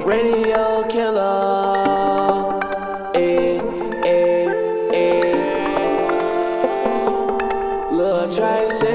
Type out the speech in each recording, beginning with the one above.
Radio killer. Eh, eh, eh. Lil' Tracy.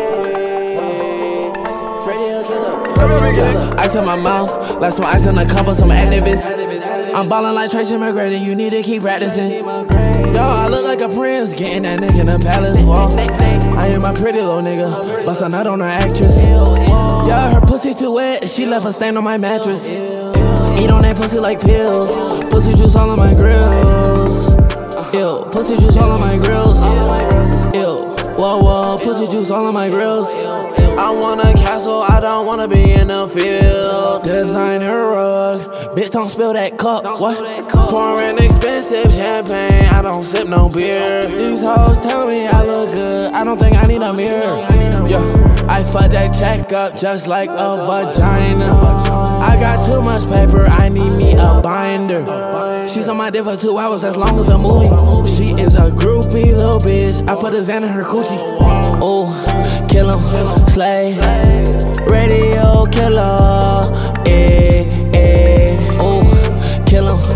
Radio killer. Ice in my mouth, like some ice in the cup of some activists. I'm ballin' like Tracy McGrady, you need to keep practicing. Yo, I look like a prince, getting that nigga in the palace. Whoa. I am my pretty little nigga, bust a nut on her actress. Yeah, her pussy too wet, she left a stain on my mattress. Eat on that pussy like pills, pussy juice all on my grills. Ew, pussy juice all on my grills. Ew, whoa, whoa, pussy juice all on my grills. I want a castle, I don't wanna be in the field. Designer rug, bitch don't spill that cup. What? Pouring expensive champagne, I don't sip no beer. These hoes tell me I look good, I don't think I need a mirror. Yeah, I fuck that check up just like a vagina. I got too much paper, I need me a binder. She's on my dick for 2 hours as long as a movie. She is a groupie little bitch, I put a Xan in her coochie. Oh, kill him, slay, radio killer. Eh, eh, oh, kill him.